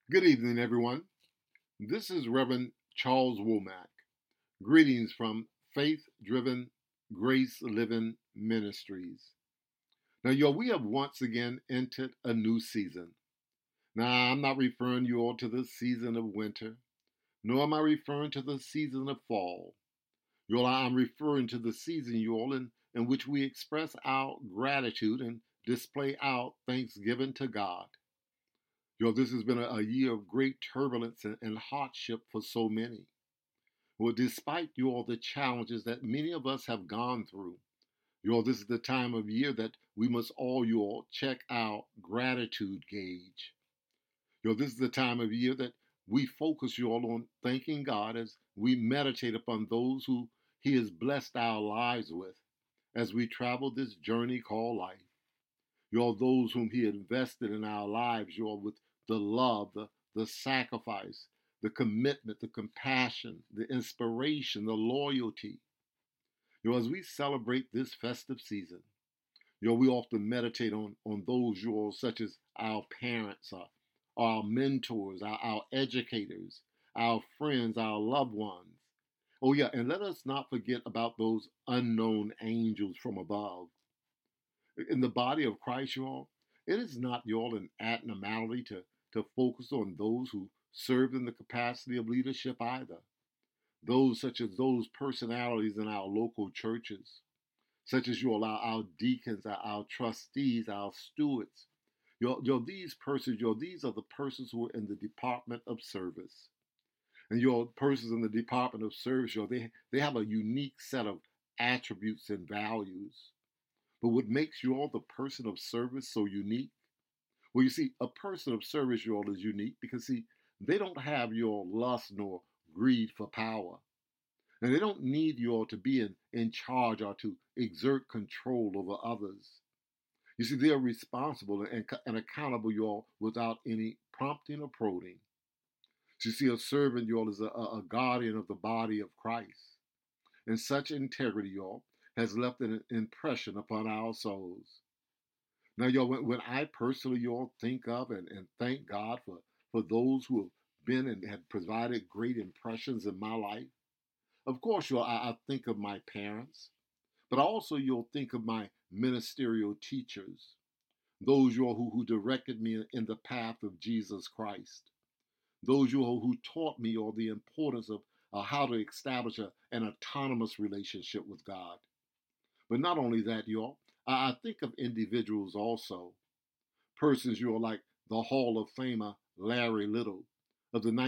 Good evening, everyone. This is Reverend Charles Womack. Greetings from Faith Driven Grace Living Ministries. Now, we have once again entered a new season. Now, I'm not referring you all to the season of winter, nor am I referring to the season of fall. I'm referring to the season, in which we express our gratitude and display our thanksgiving to God. This has been a year of great turbulence and hardship for so many. Well, despite the challenges that many of us have gone through, this is the time of year that we must all check our gratitude gauge. This is the time of year that we focus on thanking God as we meditate upon those who He has blessed our lives with as we travel this journey called life. Those whom He invested in our lives, with the love, the sacrifice, the commitment, the compassion, the inspiration, the loyalty. As we celebrate this festive season, we often meditate on those, such as our parents, our mentors, our educators, our friends, our loved ones. Oh, yeah, and let us not forget about those unknown angels from above. In the body of Christ, it is not an abnormality to focus on those who served in the capacity of leadership either. Those such as those personalities in our local churches, such as our deacons, our trustees, our stewards. These persons, these are the persons who are in the Department of Service. And persons in the Department of Service, they have a unique set of attributes and values. But what makes the person of service so unique? Well, you see, a person of service, is unique because, they don't have your lust nor greed for power. And they don't need to be in charge or to exert control over others. You see, they are responsible and accountable, without any prompting or prodding. So you see, a servant, is a guardian of the body of Christ. And such integrity, has left an impression upon our souls. Now, when I personally, think of and thank God for those who have been and have provided great impressions in my life, of course, I think of my parents, but also you'll think of my ministerial teachers, those who directed me in the path of Jesus Christ, those who taught me the importance of how to establish an autonomous relationship with God. But not only that, I think of individuals also, persons like the Hall of Famer Larry Little of the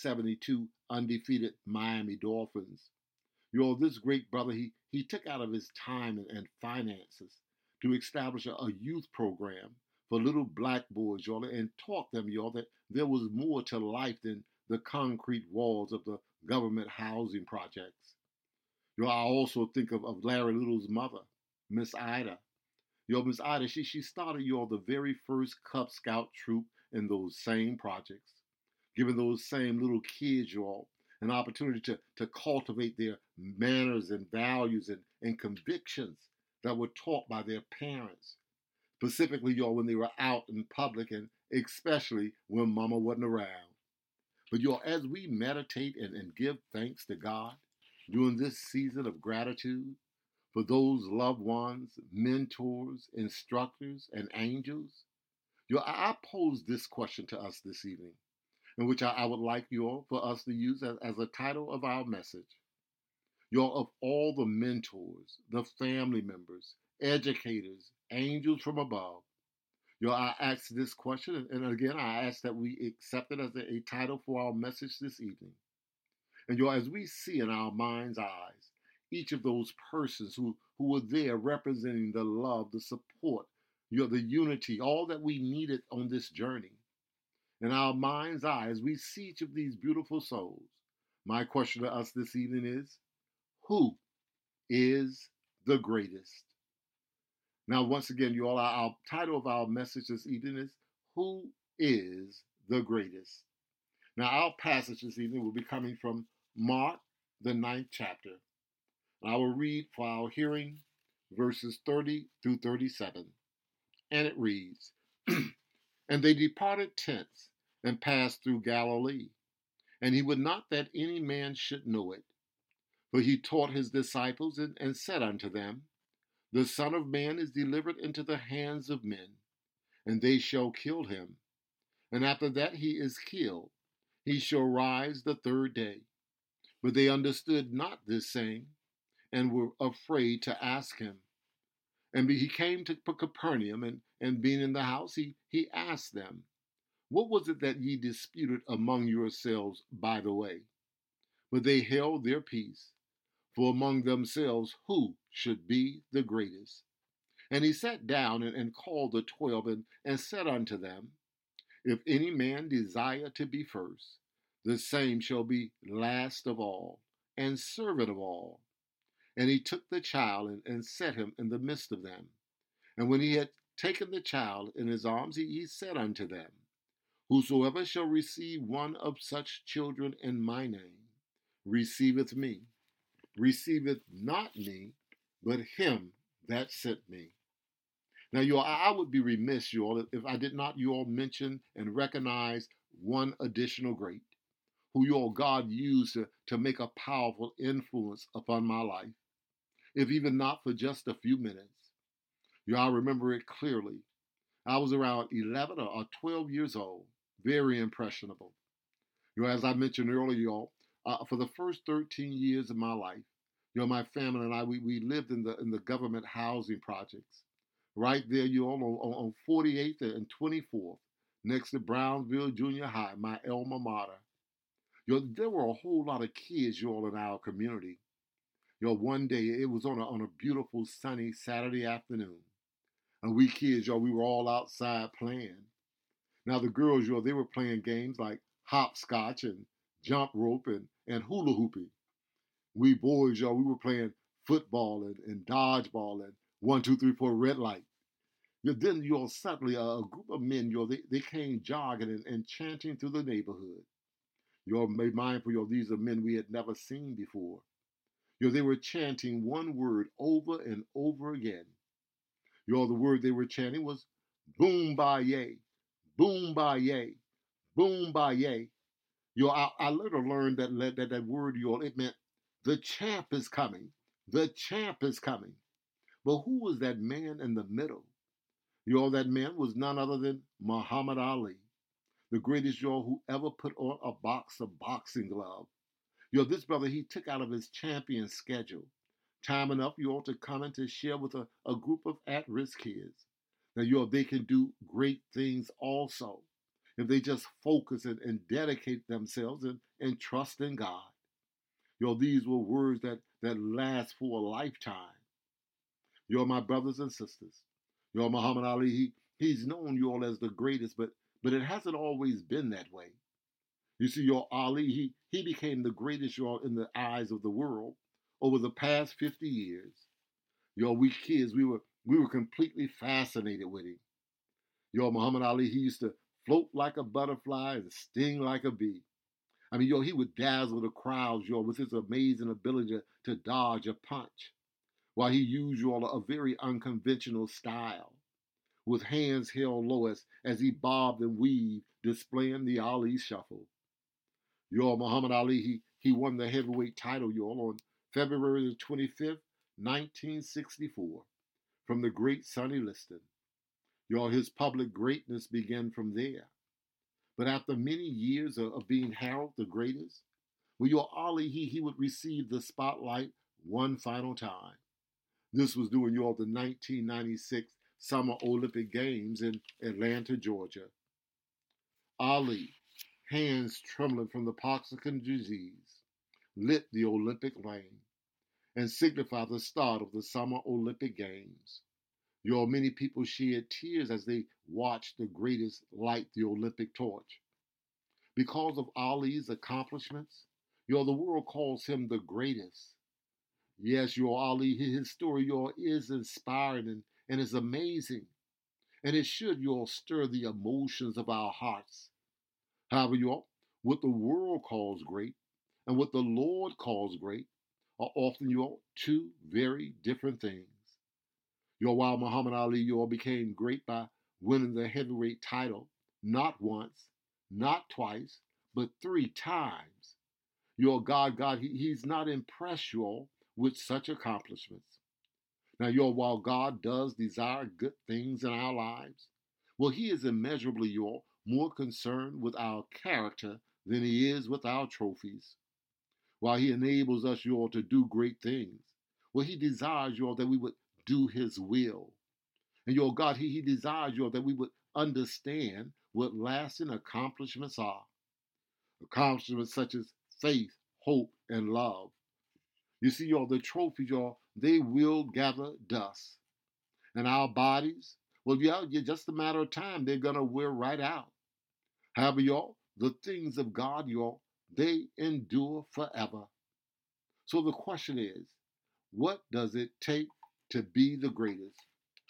1972 undefeated Miami Dolphins. This great brother, he took out of his time and finances to establish a youth program for little black boys, and taught them, that there was more to life than the concrete walls of the government housing projects. I also think of Larry Little's mother, Miss Ida. Miss Ida, she started, the very first Cub Scout troop in those same projects, giving those same little kids, an opportunity to cultivate their manners and values and convictions that were taught by their parents, specifically, when they were out in public and especially when mama wasn't around. But, as we meditate and give thanks to God during this season of gratitude for those loved ones, mentors, instructors, and angels, I pose this question to us this evening, in which I would like for us to use as a title of our message. Of all the mentors, the family members, educators, angels from above, I ask this question, and again, I ask that we accept it as a title for our message this evening. And as we see in our mind's eyes, each of those persons who were there representing the love, the support, the unity, all that we needed on this journey. In our mind's eye, as we see each of these beautiful souls, my question to us this evening is, who is the greatest? Now, once again, our title of our message this evening is, who is the greatest? Now, our passage this evening will be coming from Mark, the 9th chapter. And I will read for our hearing verses 30 through 37. And it reads, And they departed thence and passed through Galilee. And he would not that any man should know it. For he taught his disciples and said unto them, The Son of Man is delivered into the hands of men, and they shall kill him. And after that he is killed, he shall rise the third day. But they understood not this saying, and were afraid to ask him. And he came to Capernaum, and being in the house, he asked them, What was it that ye disputed among yourselves by the way? But they held their peace, for among themselves who should be the greatest. And he sat down and called the 12, and said unto them, If any man desire to be first, the same shall be last of all, and servant of all. And he took the child and set him in the midst of them. And when he had taken the child in his arms, he said unto them, Whosoever shall receive one of such children in my name receiveth me, receiveth not me, but him that sent me. Now, you all, I would be remiss, you all, if I did not, you all, mention and recognize one additional great, who you all God used to make a powerful influence upon my life, if even not for just a few minutes. You all, I remember it clearly. I was around 11 or 12 years old, very impressionable. You know, as I mentioned earlier, y'all, for the first 13 years of my life, you know, my family and I, we lived in the government housing projects, right there, you all, on 48th and 24th, next to Brownsville Junior High, my alma mater. You know, there were a whole lot of kids, you all, in our community. You know, one day it was on a beautiful sunny Saturday afternoon, and we kids, y'all, we were all outside playing. Now the girls, y'all, they were playing games like hopscotch and jump rope and hula hooping. We boys, y'all, we were playing football and dodgeball and 1, 2, 3, 4 red light. Then, y'all, suddenly a group of men, y'all, they came jogging and chanting through the neighborhood. Y'all, be mindful, y'all, these are men we had never seen before. Y'all, they were chanting one word over and over again. Y'all, the word they were chanting was boom ba yay, boom ba yay, boom ba yay. I later learned that word, y'all, it meant the champ is coming. The champ is coming. But who was that man in the middle? Y'all, that man was none other than Muhammad Ali, the greatest, y'all, who ever put on a box of boxing gloves. This brother, he took out of his champion schedule time enough, to come and to share with a group of at-risk kids. Now, they can do great things also if they just focus and dedicate themselves and trust in God. These were words that last for a lifetime. My brothers and sisters. Muhammad Ali, he's known, as the greatest, but it hasn't always been that way. You see, Ali, he became the greatest, in the eyes of the world over the past 50 years. We kids, we were completely fascinated with him. Muhammad Ali, he used to float like a butterfly and sting like a bee. I mean, he would dazzle the crowds, with his amazing ability to dodge a punch, while he used, a very unconventional style, with hands held low as he bobbed and weaved, displaying the Ali shuffle. Muhammad Ali, he won the heavyweight title, on February the 25th, 1964, from the great Sonny Liston. His public greatness began from there. But after many years of being hailed the greatest, Ali, he would receive the spotlight one final time. This was during, the 1996 Summer Olympic Games in Atlanta, Georgia. Ali, hands trembling from the Parkinson disease, lit the Olympic lane and signified the start of the Summer Olympic Games. Many people shed tears as they watched the greatest light the Olympic torch. Because of Ali's accomplishments, the world calls him the greatest. Yes, Ali, his story, is inspiring and is amazing. And it should, stir the emotions of our hearts. However, what the world calls great and what the Lord calls great are often, two very different things. While Muhammad Ali, became great by winning the heavyweight title, not once, not twice, but 3 times. Your God, He's not impressed, y'all, with such accomplishments. Now, y'all, while God does desire good things in our lives, well, He is immeasurably, y'all, more concerned with our character than He is with our trophies. While He enables us, y'all, to do great things, well, He desires, y'all, that we would do His will. And your God, he desires, y'all, that we would understand what lasting accomplishments are. Accomplishments such as faith, hope, and love. You see, y'all, the trophies, y'all, they will gather dust. And our bodies, well, yeah, just a matter of time, they're going to wear right out. However, y'all, the things of God, y'all, they endure forever. So the question is, what does it take to be the greatest?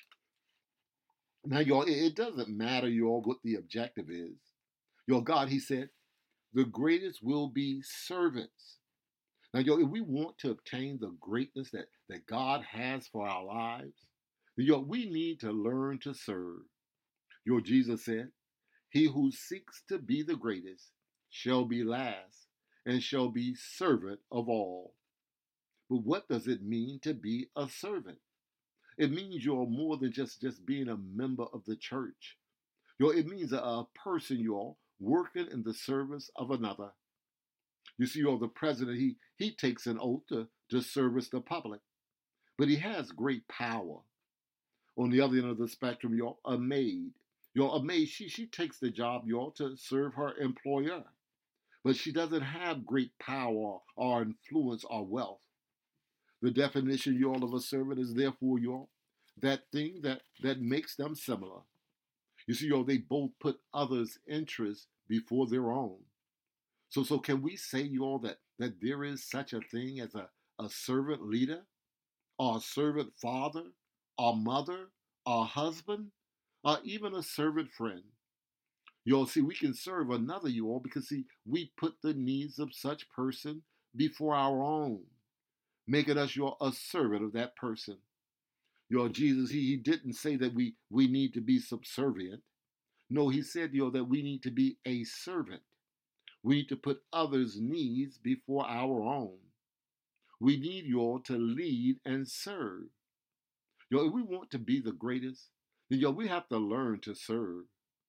Now, y'all, it doesn't matter, y'all, what the objective is. Y'all, God, He said, the greatest will be servants. Now, y'all, if we want to obtain the greatness that God has for our lives, y'all, we need to learn to serve. Your Jesus said, he who seeks to be the greatest shall be last and shall be servant of all. But what does it mean to be a servant? It means you're more than just being a member of the church. It means a person, y'all, working in the service of another. You see, the president, he takes an oath to service the public, but he has great power. On the other end of the spectrum, y'all, a maid. A maid, she takes the job, y'all, to serve her employer. But she doesn't have great power or influence or wealth. The definition, y'all, of a servant is therefore, y'all, that thing that makes them similar. You see, y'all, they both put others' interests before their own. So can we say, y'all, that there is such a thing as a servant leader, or a servant father, or mother, or husband, or even a servant friend? Y'all, see, we can serve another, you all, because, see, we put the needs of such person before our own, making us, y'all, a servant of that person. Jesus, he didn't say that we need to be subservient. No, he said, that we need to be a servant. We need to put others' needs before our own. We need y'all to lead and serve. If we want to be the greatest, then we have to learn to serve.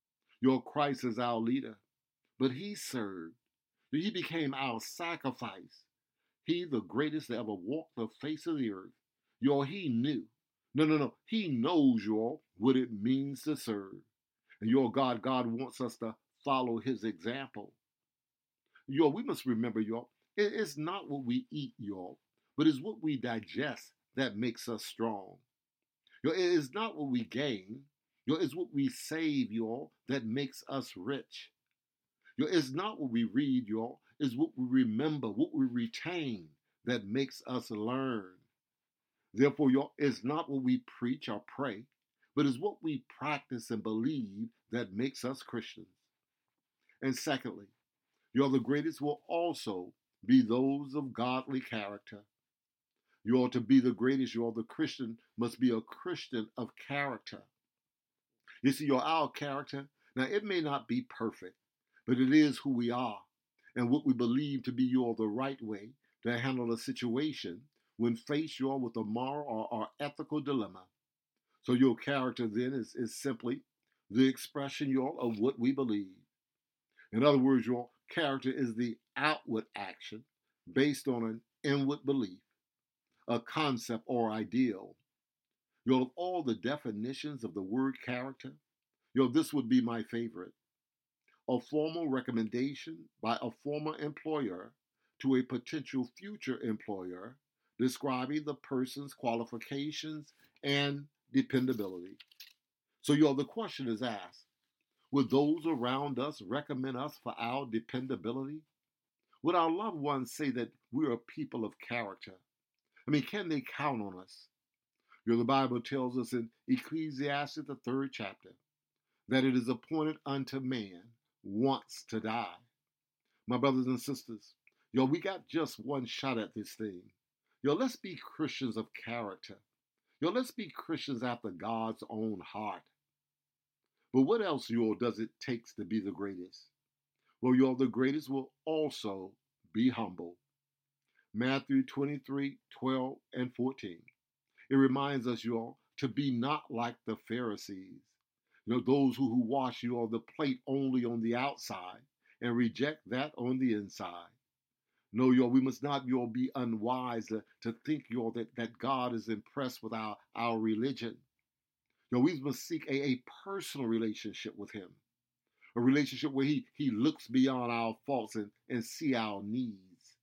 Christ is our leader, but he served. He became our sacrifice. He, the greatest that ever walked the face of the earth. He knew. No. He knows, what it means to serve. And God wants us to follow his example. We must remember, it's not what we eat, but it's what we digest that makes us strong. It is not what we gain, it's what we save, that makes us rich. It's not what we read, it's what we remember, what we retain that makes us learn. Therefore, it's not what we preach or pray, but it's what we practice and believe that makes us Christians. And secondly, the greatest will also be those of godly character. To be the greatest, the Christian must be a Christian of character. You see, our character, now it may not be perfect, but it is who we are and what we believe to be the right way to handle a situation when faced with a moral or ethical dilemma. So your character then is simply the expression of what we believe. In other words, your character is the outward action based on an inward belief, a concept or ideal. Of all the definitions of the word character, this would be my favorite. A formal recommendation by a former employer to a potential future employer describing the person's qualifications and dependability. So, the question is asked, would those around us recommend us for our dependability? Would our loved ones say that we're a people of character? Can they count on us? The Bible tells us in Ecclesiastes, the 3rd chapter, that it is appointed unto man once to die. My brothers and sisters, we got just one shot at this thing. Let's be Christians of character. Let's be Christians after God's own heart. But what else, does it take to be the greatest? Well, y'all, the greatest will also be humble. Matthew 23:12 and 14. It reminds us, y'all, to be not like the Pharisees. Those who wash you all the plate only on the outside and reject that on the inside. No, y'all, we must not, y'all, be unwise to think, y'all, that God is impressed with our religion. We must seek a personal relationship with Him, a relationship where He looks beyond our faults and see our needs.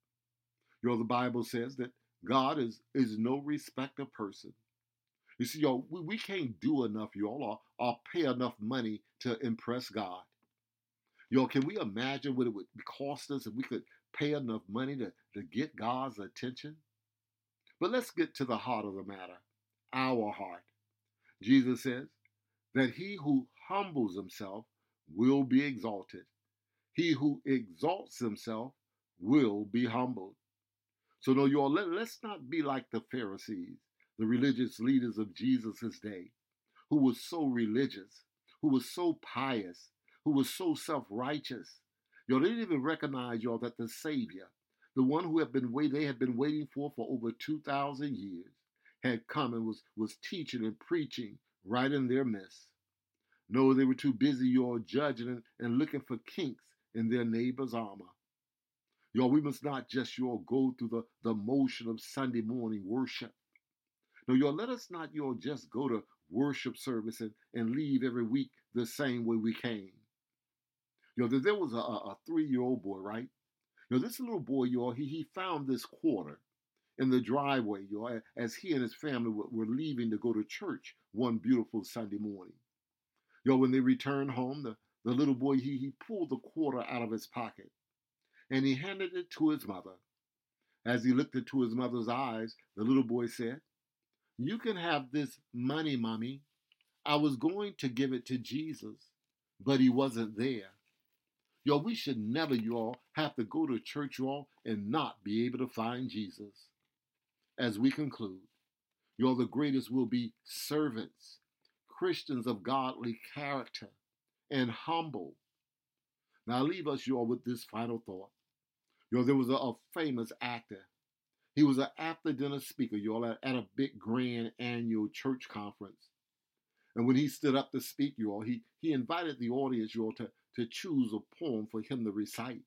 The Bible says that God is no respecter of person. You see, y'all, we can't do enough, y'all, or pay enough money to impress God. Y'all, can we imagine what it would cost us if we could pay enough money to get God's attention? But let's get to the heart of the matter, our heart. Jesus says that he who humbles himself will be exalted. He who exalts himself will be humbled. So, no, y'all, let's not be like the Pharisees, the religious leaders of Jesus' day, who was so religious, who was so pious, who was so self-righteous. Y'all, they didn't even recognize, y'all, that the Savior, the one who they had been waiting for over 2,000 years, had come and was teaching and preaching right in their midst. No, they were too busy, y'all, judging and looking for kinks in their neighbor's armor. Y'all, we must not just, y'all, go through the motion of Sunday morning worship. No, y'all, let us not, y'all, just go to worship service and leave every week the same way we came. There was a 3-year-old boy, right? This little boy, y'all, he found this quarter in the driveway, y'all, as he and his family were leaving to go to church one beautiful Sunday morning. When they returned home, the little boy, he pulled the quarter out of his pocket and he handed it to his mother. As he looked into his mother's eyes, the little boy said, "You can have this money, Mommy. I was going to give it to Jesus, but he wasn't there." We should never, y'all, have to go to church, y'all, and not be able to find Jesus. As we conclude, the greatest will be servants, Christians of godly character, and humble. Now, I leave us, y'all, with this final thought. There was a famous actor. He was an after-dinner speaker, y'all, at a big grand annual church conference. And when he stood up to speak, y'all, he invited the audience, y'all, to choose a poem for him to recite.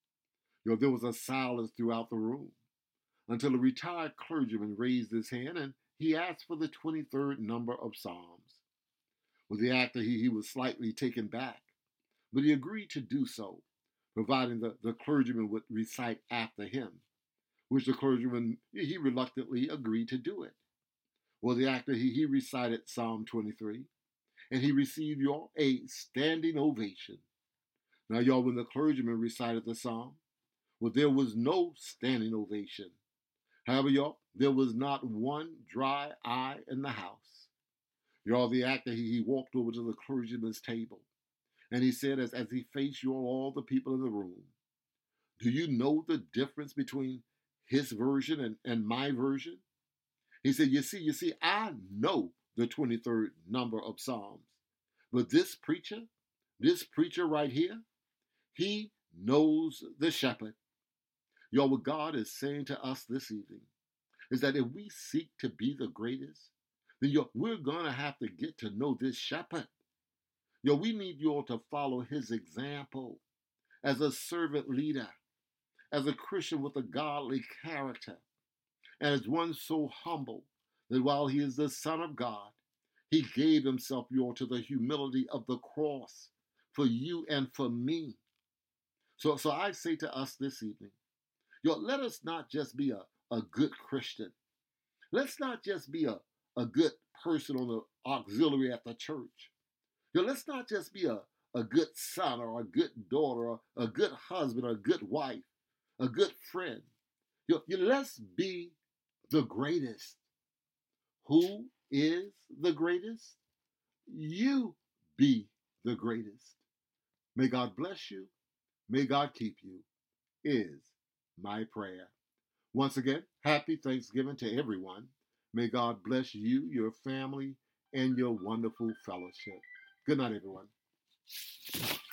There was a silence throughout the room until a retired clergyman raised his hand and he asked for the 23rd number of Psalms. Well, the actor, he was slightly taken back, but he agreed to do so, providing the clergyman would recite after him, which the clergyman, he reluctantly agreed to do it. Well, the actor, he recited Psalm 23, and he received, y'all, a standing ovation. Now, y'all, when the clergyman recited the psalm, well, there was no standing ovation. However, y'all, there was not one dry eye in the house. Y'all, the actor, he walked over to the clergyman's table, and he said, as he faced, y'all, all the people in the room, "Do you know the difference between his version and my version?" He said, you see, I know the 23rd number of Psalms, but this preacher right here, he knows the shepherd. Y'all, what God is saying to us this evening is that if we seek to be the greatest, then we're going to have to get to know this shepherd. We need y'all to follow his example as a servant leader, as a Christian with a godly character, and as one so humble that while he is the Son of God, he gave himself, y'all, to the humility of the cross for you and for me. So I say to us this evening, let us not just be a good Christian. Let's not just be a good person on the auxiliary at the church. Let's not just be a good son or a good daughter or a good husband or a good wife, a good friend. Let's be the greatest. Who is the greatest? You be the greatest. May God bless you. May God keep you, is my prayer. Once again, happy Thanksgiving to everyone. May God bless you, your family, and your wonderful fellowship. Good night, everyone.